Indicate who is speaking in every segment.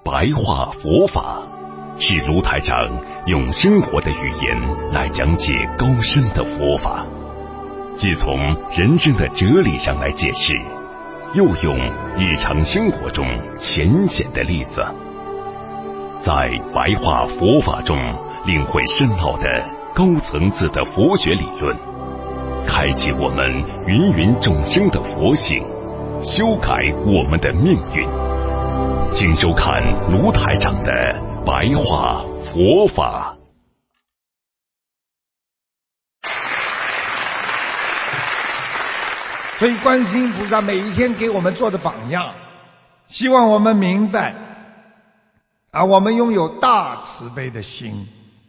Speaker 1: 白话佛法是卢台长用生活的语言来讲解高深的佛法，既从人生的哲理上来解释，又用日常生活中浅显的例子，在白话佛法中领会深奥的高层次的佛学理论，开启我们芸芸众生的佛性，修改我们的命运。请收看卢台长的白话佛法。
Speaker 2: 所以观世音菩萨每一天给我们做的榜样，希望我们明白我们拥有大慈悲的心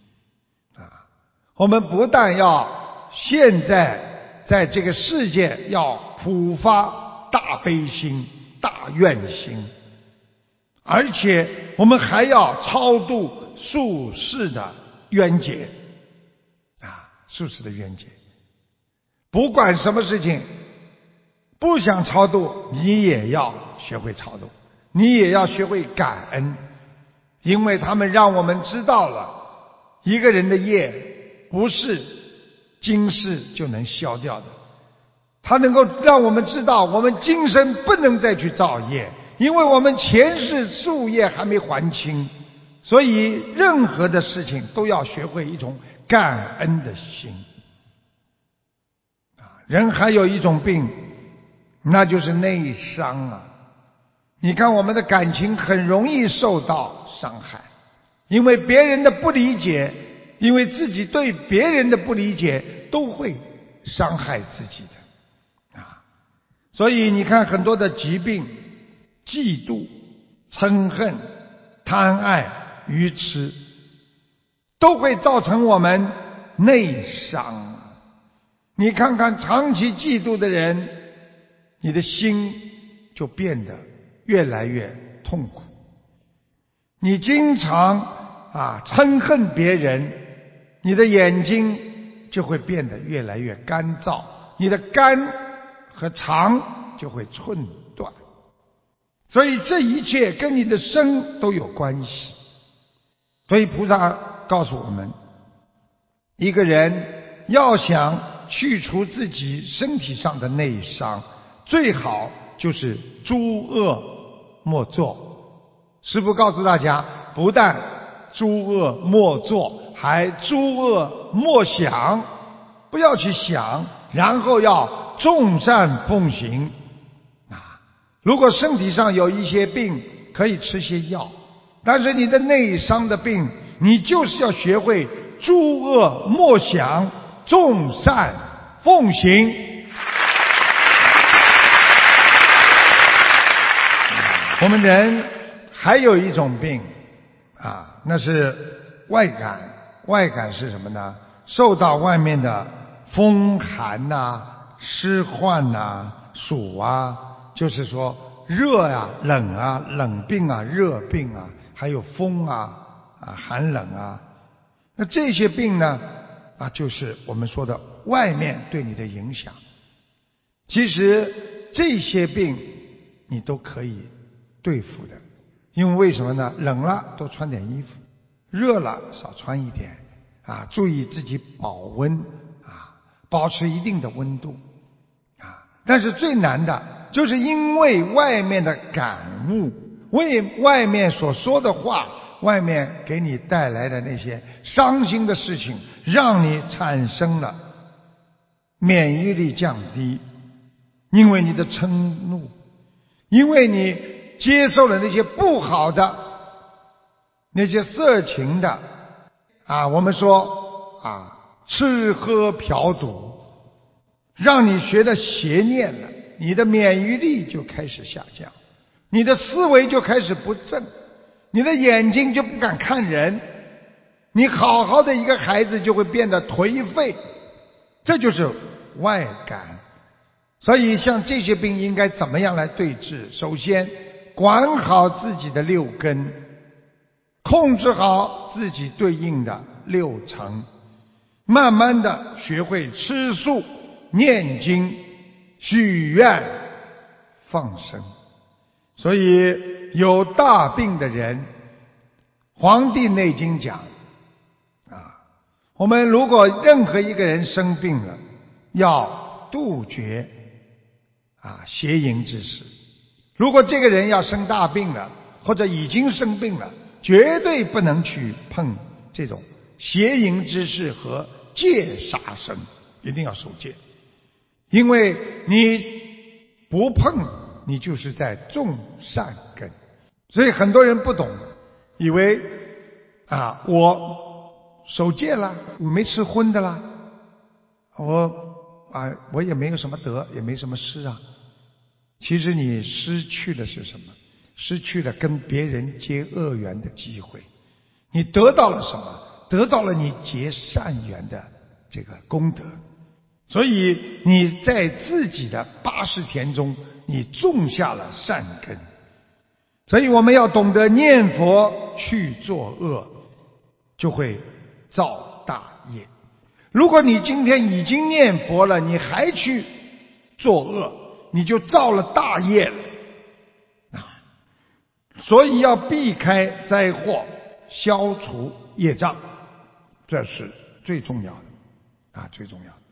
Speaker 2: 我们不但要现在这个世界要普发大悲心、大愿心，而且我们还要超度宿世的冤结宿世的冤结。不管什么事情不想超度，你也要学会超度，你也要学会感恩，因为他们让我们知道了一个人的业不是今世就能消掉的，它能够让我们知道我们今生不能再去造业，因为我们前世宿业还没还清，所以任何的事情都要学会一种感恩的心人还有一种病，那就是内伤你看我们的感情很容易受到伤害，因为别人的不理解，因为自己对别人的不理解，都会伤害自己的所以你看很多的疾病，嫉妒、嗔恨、贪爱、愚痴，都会造成我们内伤你看看长期嫉妒的人，你的心就变得越来越痛苦。你经常嗔恨别人，你的眼睛就会变得越来越干燥，你的肝和肠就会寸断。所以这一切跟你的身都有关系。所以菩萨告诉我们，一个人要想去除自己身体上的内伤，最好就是诸恶莫作。师父告诉大家，不但诸恶莫作，还诸恶莫想，不要去想，然后要众善奉行如果身体上有一些病，可以吃些药，但是你的内伤的病，你就是要学会诸恶莫想，众善奉行。我们人还有一种病那是外感。外感是什么呢？受到外面的风寒湿患暑就是说热冷冷病热病还有风寒冷那这些病呢就是我们说的外面对你的影响。其实这些病你都可以对付的，因为什么呢？冷了多穿点衣服，热了少穿一点注意自己保温保持一定的温度但是最难的就是因为外面的感悟，为外面所说的话，外面给你带来的那些伤心的事情，让你产生了免疫力降低，因为你的嗔怒，因为你接受了那些不好的，那些色情的我们说吃喝嫖赌，让你学的邪念了，你的免疫力就开始下降，你的思维就开始不正，你的眼睛就不敢看人，你好好的一个孩子就会变得颓废，这就是外感。所以像这些病应该怎么样来对治？首先管好自己的六根，控制好自己对应的六尘，慢慢的学会吃素、念经、许愿、放生。所以有大病的人，《黄帝内经》讲我们如果任何一个人生病了，要杜绝邪淫之事。如果这个人要生大病了，或者已经生病了，绝对不能去碰这种邪淫之事和戒杀生，一定要守戒。因为你不碰，你就是在种善根。所以很多人不懂，以为我守戒了，我没吃荤的啦，我也没有什么得，也没什么失啊。其实你失去的是什么？失去了跟别人结恶缘的机会。你得到了什么？得到了你结善缘的这个功德。所以你在自己的80田中，你种下了善根。所以我们要懂得念佛去作恶，就会造大业。如果你今天已经念佛了，你还去作恶，你就造了大业了。所以要避开灾祸，消除业障，这是最重要的最重要的。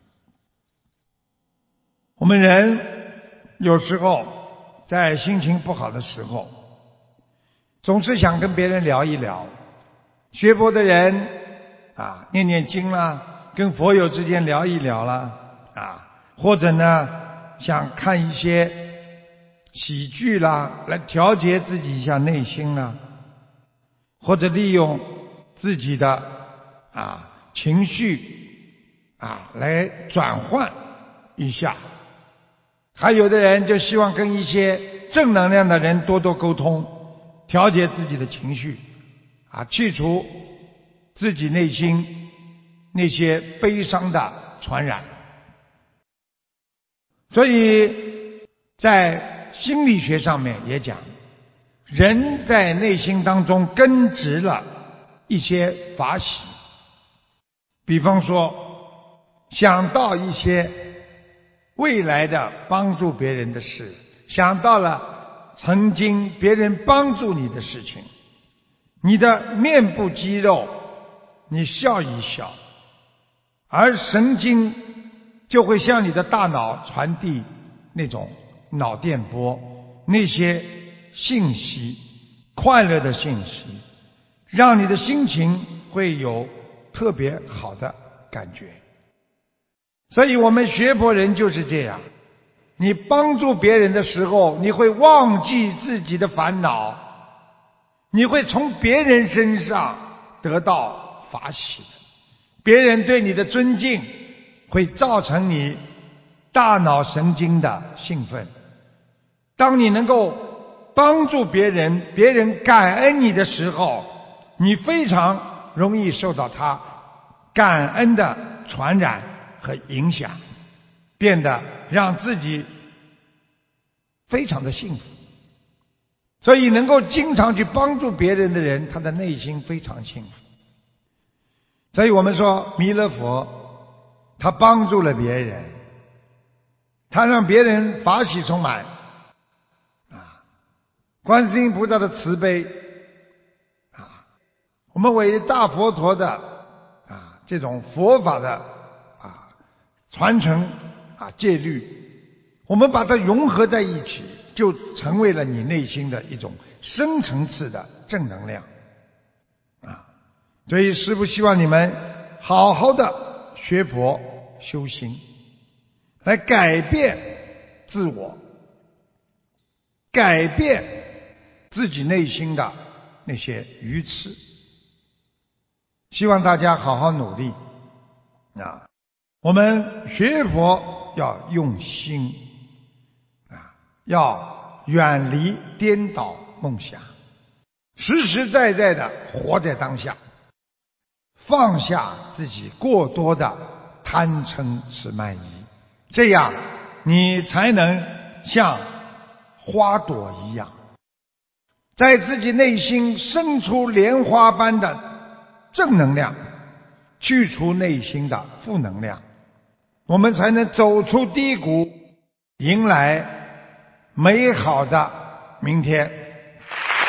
Speaker 2: 我们人有时候在心情不好的时候，总是想跟别人聊一聊。学佛的人念念经啦，跟佛友之间聊一聊啦或者呢想看一些喜剧啦，来调节自己一下内心啦，或者利用自己的情绪来转换一下。还有的人就希望跟一些正能量的人多多沟通，调节自己的情绪去除自己内心那些悲伤的传染。所以在心理学上面也讲，人在内心当中根植了一些法喜。比方说想到一些未来的帮助别人的事，想到了曾经别人帮助你的事情，你的面部肌肉你笑一笑，而神经就会向你的大脑传递那种脑电波，那些信息，快乐的信息，让你的心情会有特别好的感觉。所以我们学佛人就是这样，你帮助别人的时候，你会忘记自己的烦恼，你会从别人身上得到法喜，别人对你的尊敬会造成你大脑神经的兴奋。当你能够帮助别人，别人感恩你的时候，你非常容易受到他感恩的传染和影响，变得让自己非常的幸福。所以能够经常去帮助别人的人，他的内心非常幸福。所以我们说弥勒佛他帮助了别人，他让别人法喜充满观世音菩萨的慈悲我们伟大佛陀的这种佛法的传承戒律，我们把它融合在一起，就成为了你内心的一种深层次的正能量所以师父希望你们好好的学佛修心，来改变自我，改变自己内心的那些愚痴。希望大家好好努力我们学佛要用心要远离颠倒梦想，实实在在的活在当下，放下自己过多的贪嗔痴慢疑，这样你才能像花朵一样，在自己内心生出莲花般的正能量，去除内心的负能量，我们才能走出低谷，迎来美好的明天。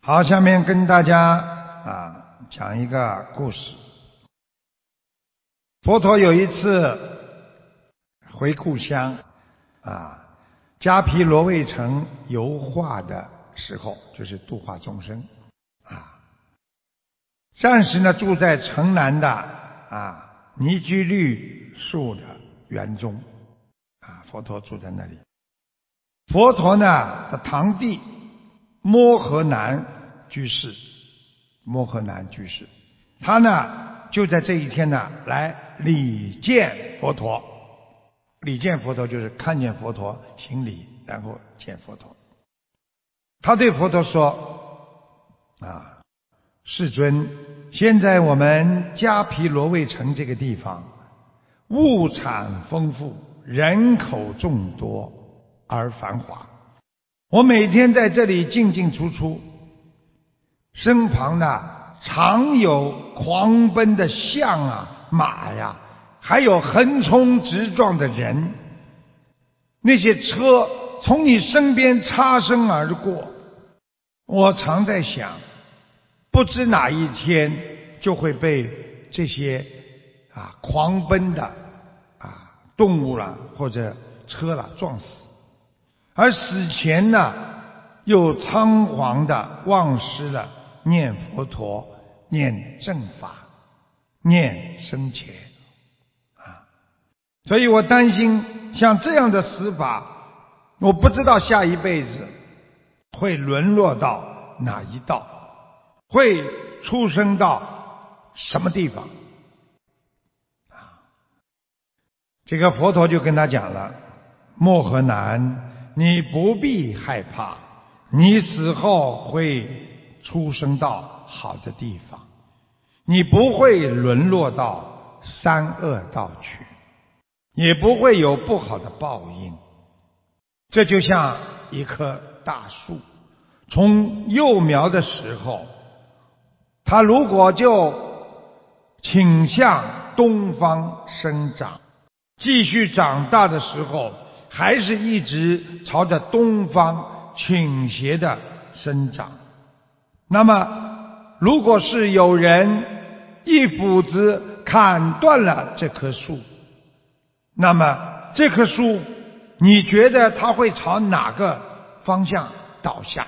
Speaker 2: 好，下面跟大家讲一个故事。佛陀有一次回故乡迦毗罗卫城游化的时候，就是度化众生暂时呢住在城南的尼居绿树的园中佛陀住在那里。佛陀呢的堂弟摩诃南居士，他呢就在这一天呢来礼见佛陀。礼见佛陀就是看见佛陀行礼，然后见佛陀。他对佛陀说世尊，现在我们迦毗罗卫城这个地方物产丰富，人口众多而繁华，我每天在这里进进出出，身旁呢常有狂奔的象马呀，还有横冲直撞的人，那些车从你身边擦身而过，我常在想，不知哪一天就会被这些狂奔的动物啦或者车啦撞死，而死前呢又仓皇的忘失了念佛陀、念正法、念僧伽所以我担心像这样的死法，我不知道下一辈子会沦落到哪一道，会出生到什么地方这个佛陀就跟他讲了，摩诃南，你不必害怕，你死后会出生到好的地方，你不会沦落到三恶道去，也不会有不好的报应。这就像一棵大树，从幼苗的时候，它如果就倾向东方生长，继续长大的时候还是一直朝着东方倾斜的生长。那么如果是有人一斧子砍断了这棵树，那么这棵树你觉得它会朝哪个方向倒下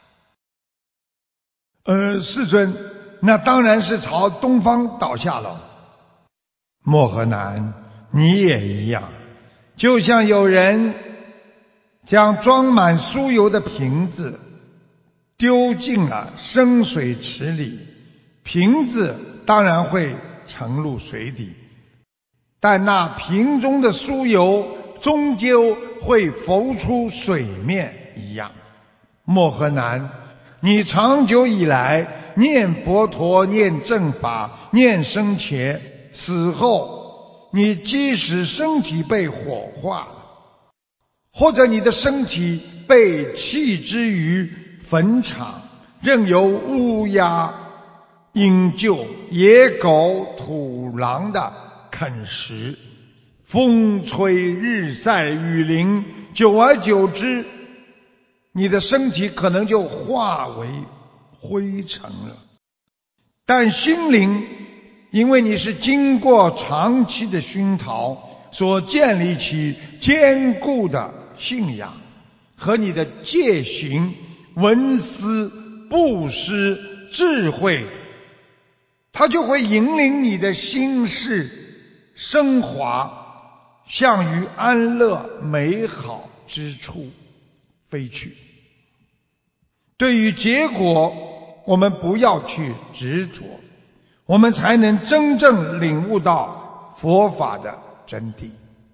Speaker 2: 呢？世尊，那当然是朝东方倒下了。摩诃南，你也一样，就像有人将装满酥油的瓶子丢进了深水池里，瓶子当然会沉入水底，但那瓶中的酥油终究会浮出水面一样。摩诃南，你长久以来念佛陀、念正法、念僧伽，死后你即使身体被火化了，或者你的身体被弃之于坟场，任由乌鸦、鹰鹫、野狗、土狼的啃食，风吹日晒雨淋，久而久之，你的身体可能就化为灰尘了。但心灵，因为你是经过长期的熏陶，所建立起坚固的信仰和你的戒行、闻思、布施、智慧，它就会引领你的心事升华，向于安乐美好之处飞去。对于结果，我们不要去执着，我们才能真正领悟到佛法的真谛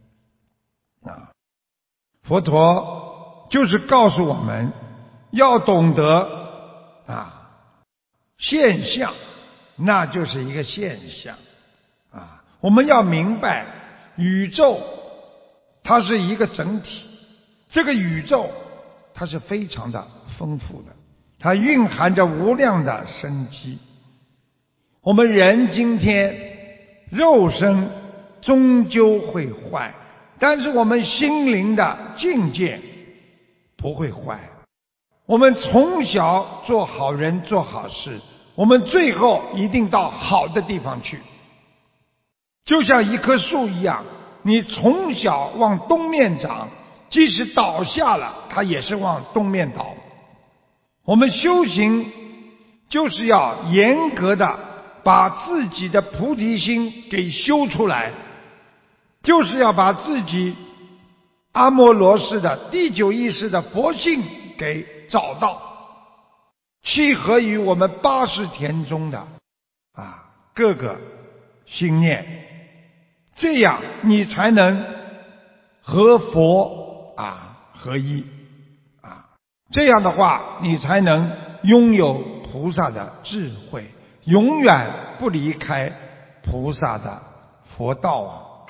Speaker 2: 佛陀就是告诉我们要懂得现象，那就是一个现象我们要明白宇宙它是一个整体，这个宇宙它是非常的丰富的，它蕴含着无量的生机。我们人今天肉身终究会坏，但是我们心灵的境界不会坏。 我们从小做好人做好事，我们最后一定到好的地方去。就像一棵树一样，你从小往东面长，即使倒下了，它也是往东面倒。我们修行就是要严格的把自己的菩提心给修出来，就是要把自己阿摩罗氏的第九意识的佛性给找到，契合于我们80田中的各个心念，这样你才能和佛合一这样的话你才能拥有菩萨的智慧，永远不离开菩萨的佛道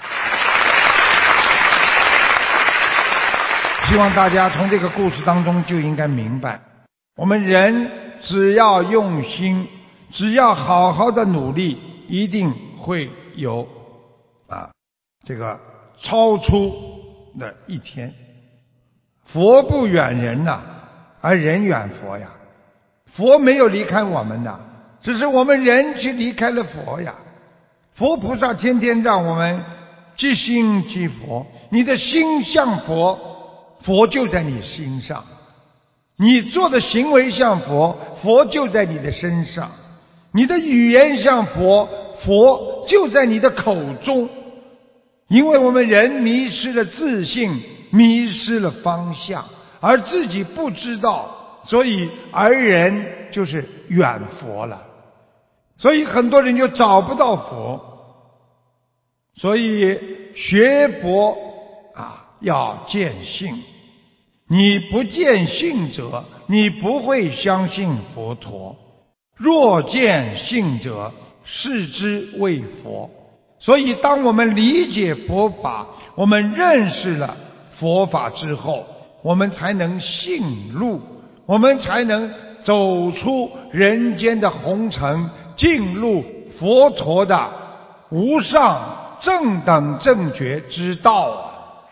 Speaker 2: 希望大家从这个故事当中就应该明白，我们人只要用心，只要好好的努力，一定会有这个超出的一天。佛不远人而人远佛呀。佛没有离开我们的，只是我们人去离开了佛呀。佛菩萨天天让我们即心即佛，你的心像佛，佛就在你心上；你做的行为像佛，佛就在你的身上；你的语言像佛，佛就在你的口中。因为我们人迷失了自信，迷失了方向，而自己不知道，所以而人就是远佛了。所以很多人就找不到佛。所以学佛要见性，你不见性者，你不会相信佛陀。若见性者，视之为佛。所以当我们理解佛法，我们认识了佛法之后，我们才能信路，我们才能走出人间的红尘，进入佛陀的无上正等正觉之道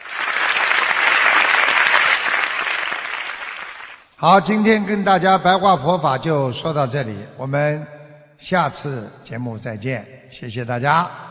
Speaker 2: 好，今天跟大家白话佛法就说到这里，我们下次节目再见，谢谢大家。